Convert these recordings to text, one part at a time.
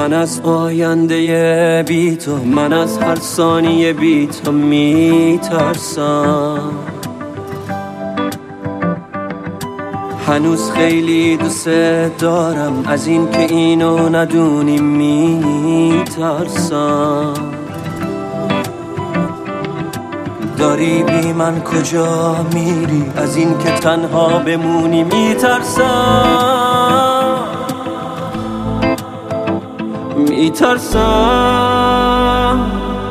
من از آینده بی تو، من از هر ثانیه بی تو میترسم. هنوز خیلی دوست دارم، از این که اینو ندونی میترسم. داری بی من کجا میری، از این که تنها بمونی میترسم. میترسم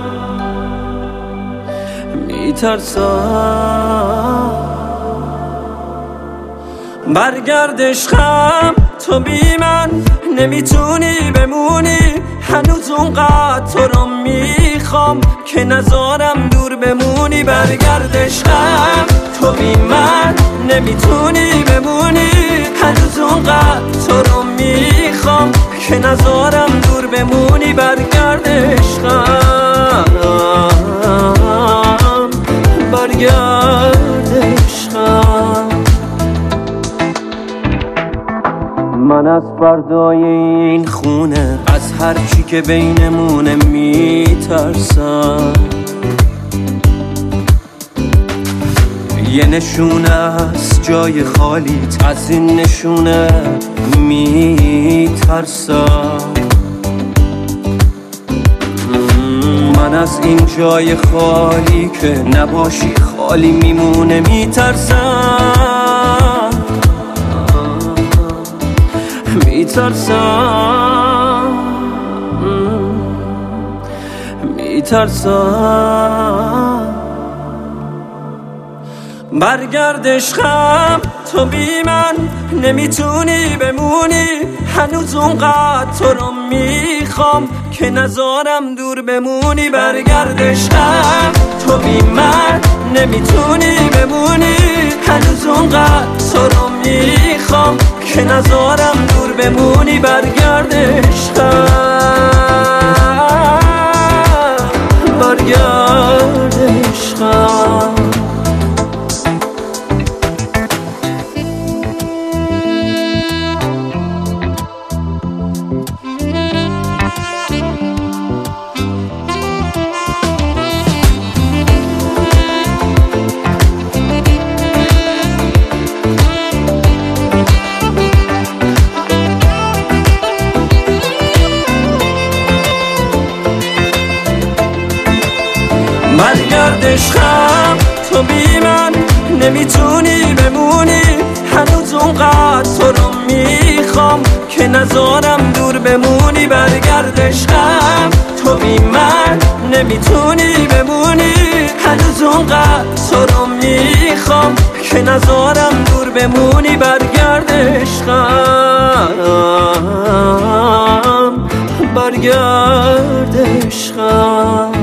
برگرد عشقم، تو بی من نمیتونی بمونی. هنوز اونقدر تو رو میخوام که نذارم دور بمونی. برگرد عشقم، تو بی من نمیتونی بمونی. هنوز اونقدر تو رو میخوام که نذارم دور بمونی. برگرد عشقم، برگرد عشقم. من از فردای این خونه، از هر چی که بینمونه میترسم. یه نشونه از جای خالیت، از این نشونه میترسم. من از این جای خالی که نباشی خالی میمونه میترسم. میترسم برگرد عشقم، تو بی من نمیتونی بمونی. هنوز اونقدر تو رو میخوام که نذارم دور بمونی. برگرد عشقم، تو بی من نمیتونی بمونی. هنوز اونقدر تو رو میخوام که نذارم دور بمونی. برگرد عشقم، برگرد عشقم. برگرد عشقم، تو بی من نمیتونی بمونی. هنوز اونقدر تو رو میخوام که نذارم دور بمونی. برگرد عشقم، تو بی من نمیتونی بمونی. هنوز اونقدر تو رو میخوام که نذارم دور بمونی. برگرد عشقم، برگرد عشقم.